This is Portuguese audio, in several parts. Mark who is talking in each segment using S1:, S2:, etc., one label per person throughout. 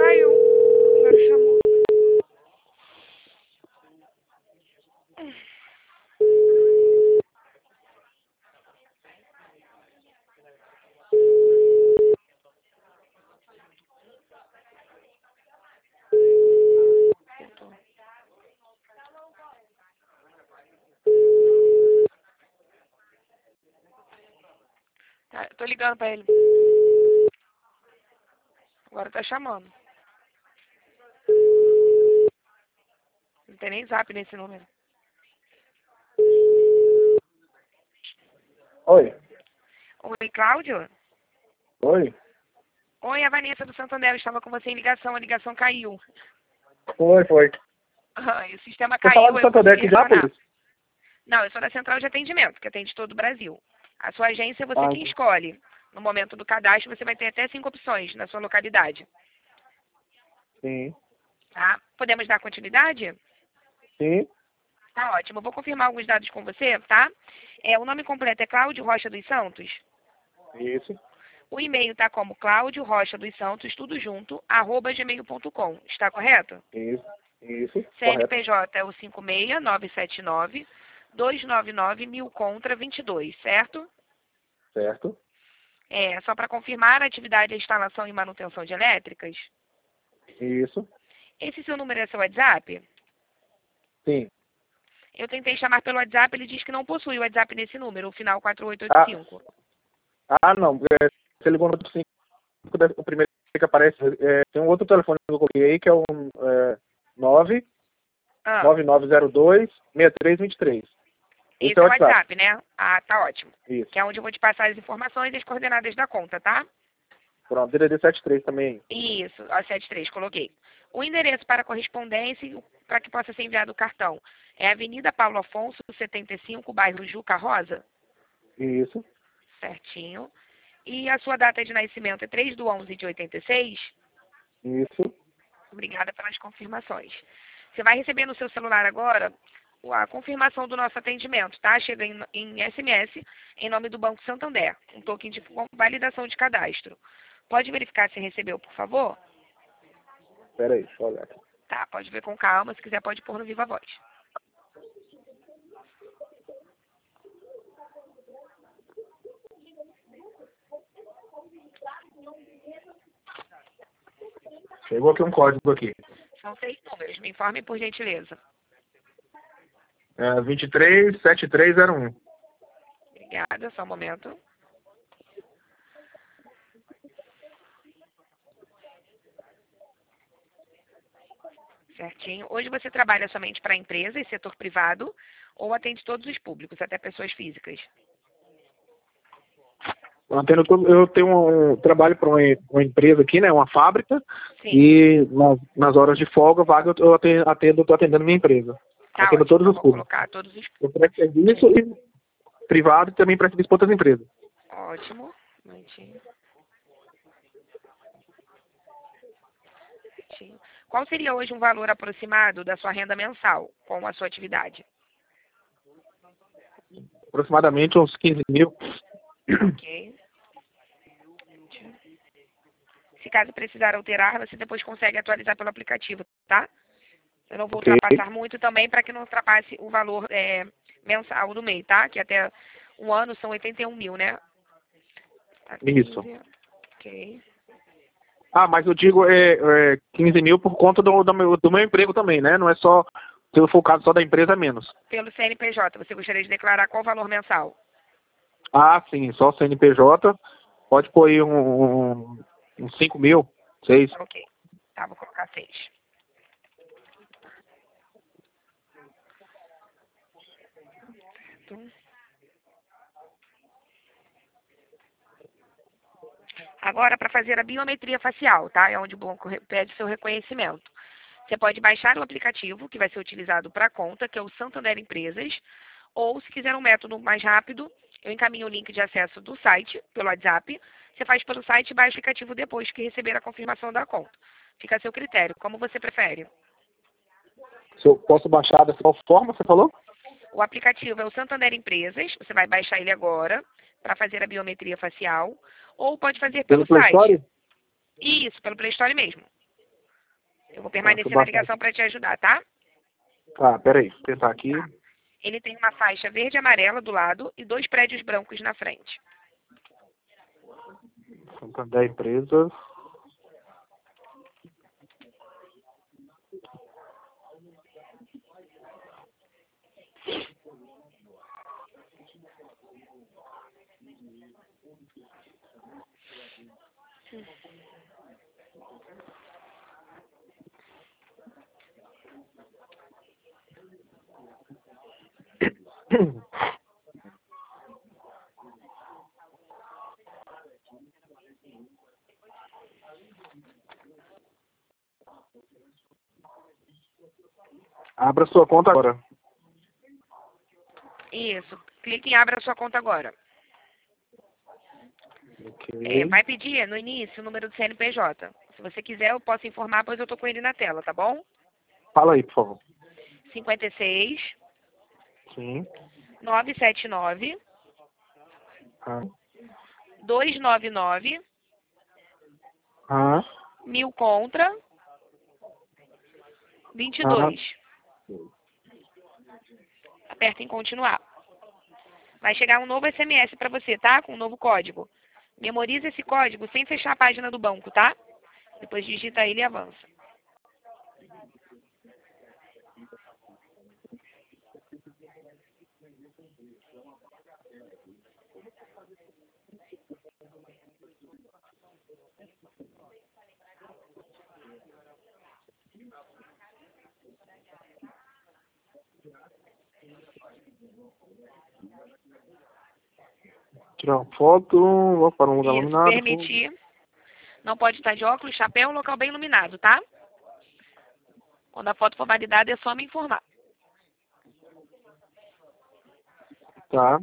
S1: Caiu. Agora chamou. Tá, eu tô ligando pra ele. Agora tá chamando. Não tem nem zap nesse número.
S2: Oi.
S1: Oi, Cláudio?
S2: Oi.
S1: Oi, a Vanessa do Santander. Eu estava com você em ligação. A ligação caiu.
S2: Foi.
S1: E o sistema
S2: Você tá lá
S1: caiu,
S2: do
S1: eu
S2: Santander
S1: consegui
S2: aqui de
S1: retornar.
S2: Anápolis?
S1: Não, eu sou da central de atendimento, que atende todo o Brasil. A sua agência é você
S2: Ah,
S1: quem escolhe. No momento do cadastro, você vai ter até 5 opções na sua localidade.
S2: sim.
S1: Tá? Podemos dar continuidade?
S2: Sim.
S1: Tá ótimo. Eu vou confirmar alguns dados com você, tá? O nome completo é Cláudio Rocha dos Santos.
S2: Isso.
S1: O e-mail tá como Cláudio Rocha dos Santos, tudo junto, @gmail.com. Está correto?
S2: Isso. Correto.
S1: CNPJ é o 56979-299-1000 contra 22, certo?
S2: Certo.
S1: Só para confirmar, a atividade é instalação e manutenção de elétricas.
S2: Isso.
S1: Esse seu número é seu WhatsApp?
S2: Sim.
S1: Eu tentei chamar pelo WhatsApp, ele diz que não possui o WhatsApp nesse número, o final
S2: Ah,
S1: 4885.
S2: não. Você ligou no 5, o primeiro que aparece. Tem um outro telefone que eu coloquei aí, que é um 9902-6323. Esse
S1: Esse
S2: é
S1: é
S2: o
S1: o
S2: WhatsApp.
S1: WhatsApp, né? Ah, tá ótimo.
S2: Isso.
S1: Que é onde eu vou te passar as informações e as coordenadas da conta, tá?
S2: Pronto. DDD 73 também.
S1: Isso, a 73, coloquei. O endereço para correspondência, para que possa ser enviado o cartão, é Avenida Paulo Afonso, 75, bairro Juca Rosa?
S2: Isso.
S1: Certinho. E a sua data de nascimento é 3/11 de 86?
S2: Isso.
S1: Obrigada pelas confirmações. Você vai receber no seu celular agora a confirmação do nosso atendimento, tá? Chega em SMS, em nome do Banco Santander, um token de validação de cadastro. Pode verificar se recebeu, por favor?
S2: Espera aí, deixa eu olhar aqui.
S1: Tá, pode ver com calma, se quiser pode pôr no viva voz.
S2: Chegou aqui um código aqui.
S1: São 6 números, me informe por gentileza.
S2: 237301.
S1: Obrigada, só um momento. Certinho. Hoje você trabalha somente para empresa e setor privado ou atende todos os públicos, até pessoas físicas?
S2: Eu tenho um trabalho para uma empresa aqui, né? Uma fábrica.
S1: Sim.
S2: E nas horas de folga, vaga, estou atendendo minha empresa.
S1: Tá
S2: Atendo
S1: ótimo,
S2: todos
S1: então
S2: os
S1: vou
S2: públicos.
S1: colocar todos os...
S2: Eu presto serviço e privado e também presto serviço para outras empresas.
S1: Ótimo. Um momentinho. Certinho. Qual seria hoje um valor aproximado da sua renda mensal com a sua atividade?
S2: Aproximadamente uns 15 mil.
S1: Ok. Se caso precisar alterar, você depois consegue atualizar pelo aplicativo, tá? Eu não vou
S2: Ok.
S1: ultrapassar muito também para que não ultrapasse o valor mensal do MEI, tá? Que até um ano são 81 mil, né? Tá,
S2: Isso.
S1: 15. Ok.
S2: Mas eu digo 15 mil por conta do meu emprego também, né? Não é só, se eu for o caso só da empresa, é menos.
S1: Pelo CNPJ, você gostaria de declarar qual o valor mensal?
S2: Sim, só CNPJ. Pode pôr aí uns 5 mil, 6.
S1: Ok. Tá, vou colocar 6. Certo. Agora, para fazer a biometria facial, tá? É onde o banco pede seu reconhecimento. Você pode baixar o aplicativo, que vai ser utilizado para a conta, que é o Santander Empresas, ou, se quiser um método mais rápido, eu encaminho o link de acesso do site, pelo WhatsApp. Você faz pelo site e baixa o aplicativo depois que receber a confirmação da conta. Fica a seu critério, como você prefere.
S2: Se eu posso baixar dessa forma, você falou?
S1: O aplicativo é o Santander Empresas, você vai baixar ele agora para fazer a biometria facial, ou pode fazer pelo
S2: Play
S1: site.
S2: Store?
S1: Isso, pelo Play Store mesmo. Eu vou
S2: Tá, deixa eu
S1: permanecer na
S2: baixar
S1: ligação
S2: aqui.
S1: para te ajudar, tá?
S2: Tá, peraí, vou tentar aqui.
S1: Tá. Ele tem uma faixa verde e amarela do lado e 2 prédios brancos na frente.
S2: Santander Empresas. Abra sua conta agora.
S1: Isso. Clique em Abra sua conta agora.
S2: Ok.
S1: Vai pedir no início o número do CNPJ. Se você quiser, eu posso informar, pois eu tô com ele na tela, tá bom?
S2: Fala aí, por favor.
S1: 56
S2: Sim.
S1: 979
S2: Ah.
S1: 299
S2: Ah.
S1: 1000 contra
S2: Ah.
S1: 22. Aperta em continuar. Vai chegar um novo SMS para você, tá? Com um novo código. Memoriza esse código sem fechar a página do banco, tá? Depois digita ele e avança.
S2: Tirar uma foto. Vou para um lugar
S1: Isso,
S2: iluminado.
S1: permitir. Não pode estar de óculos, chapéu, um local bem iluminado, tá? Quando a foto for validada, é só me informar.
S2: Tá.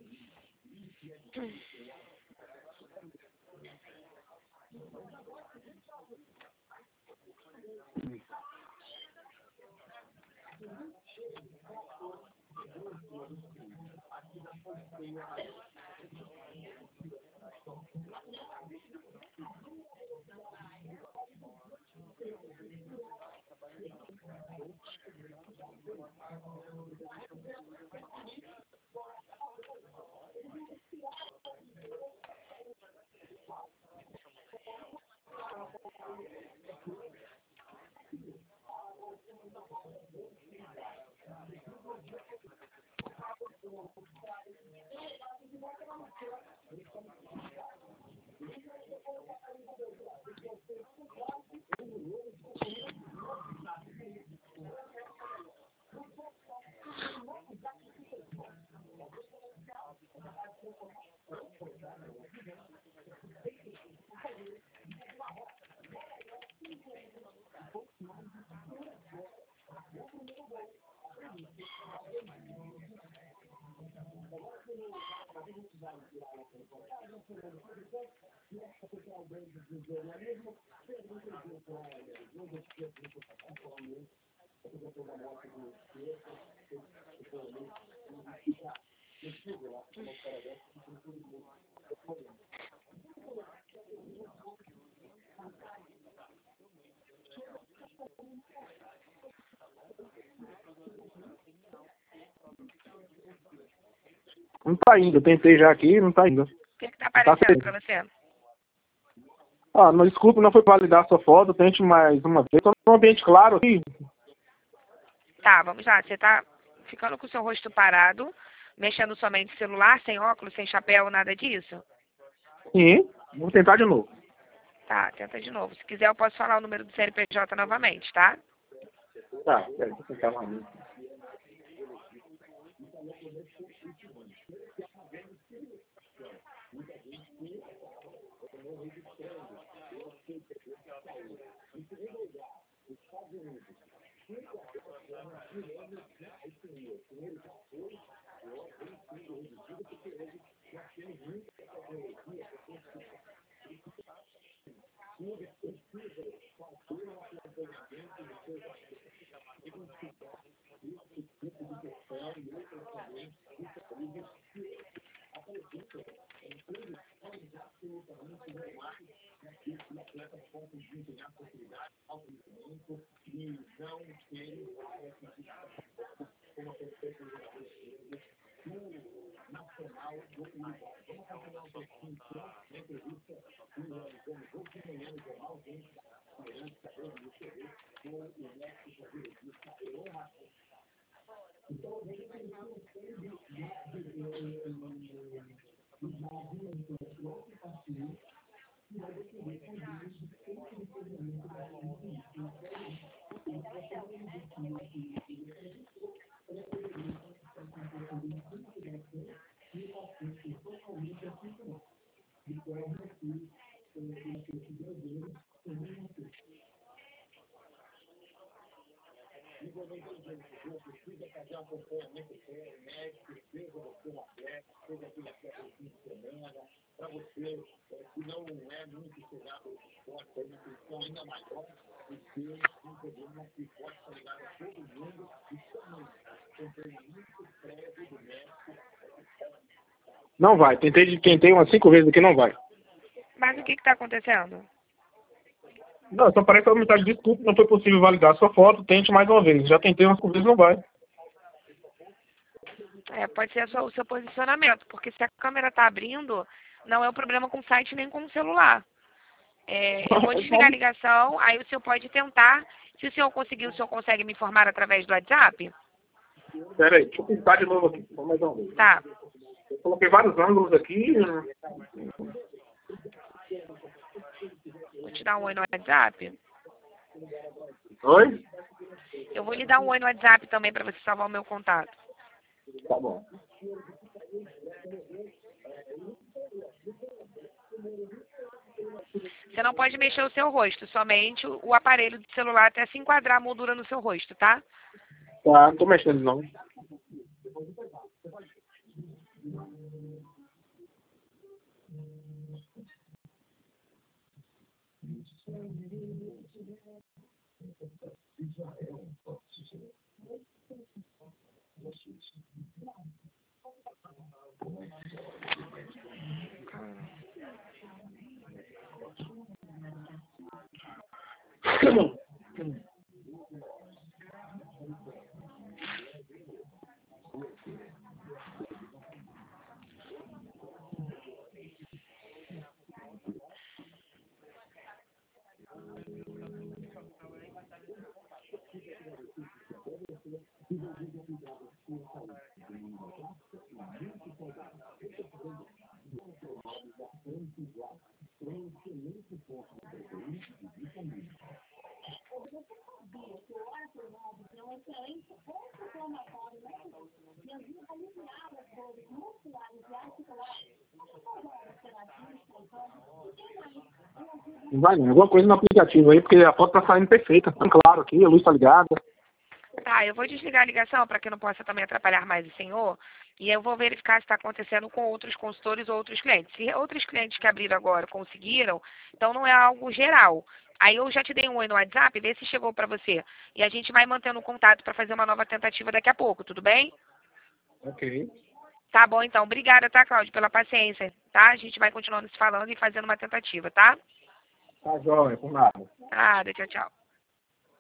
S2: Não tá indo. Eu tentei já aqui, não tá indo.
S1: O que está
S2: Não tá
S1: aparecendo
S2: saindo.
S1: para você?
S2: Ah, não, desculpe, não foi validar a sua foto. Tente mais uma vez. Estou num ambiente claro aqui.
S1: Tá, vamos lá. Você tá ficando com o seu rosto parado, mexendo somente no celular, sem óculos, sem chapéu, nada disso?
S2: Sim. Vou tentar de novo.
S1: Tá, tenta de novo. Se quiser, eu posso falar o número do CNPJ novamente, tá?
S2: Tá, peraí, vou tentar mais. Não vai. Tentei umas 5 vezes aqui, não vai.
S1: Mas o que está acontecendo?
S2: Não, só parece a mensagem de desculpa, não foi possível validar a sua foto, tente mais uma vez. Já tentei umas 5 vezes, não vai.
S1: Pode ser o seu posicionamento, porque se a câmera está abrindo, não é o problema com o site nem com o celular. Eu vou desligar a ligação, aí o senhor pode tentar. Se o senhor conseguir, o senhor consegue me informar através do WhatsApp?
S2: Pera aí, deixa eu tentar de novo aqui. Vamos mais uma vez.
S1: Tá.
S2: Eu coloquei vários ângulos aqui.
S1: Vou te dar um oi no WhatsApp.
S2: Oi?
S1: Eu vou lhe dar um oi no WhatsApp também para você salvar o meu contato.
S2: Tá bom.
S1: Você não pode mexer o seu rosto, somente o aparelho do celular até se enquadrar a moldura no seu rosto, tá?
S2: Tá, não tô mexendo não. Não vai não. Alguma coisa no aplicativo aí, porque a foto tá saindo perfeita. Tá claro aqui, a luz tá ligada.
S1: Tá, eu vou desligar a ligação para que não possa também atrapalhar mais o senhor. E eu vou verificar se está acontecendo com outros consultores ou outros clientes. Se outros clientes que abriram agora conseguiram, então não é algo geral. Aí eu já te dei um oi no WhatsApp, vê se chegou para você. E a gente vai mantendo contato para fazer uma nova tentativa daqui a pouco, tudo bem?
S2: Ok.
S1: Tá bom, então. Obrigada, tá, Cláudio, pela paciência, tá? A gente vai continuando se falando e fazendo uma tentativa, tá?
S2: Tá jóia, por nada.
S1: Nada, tchau, tchau.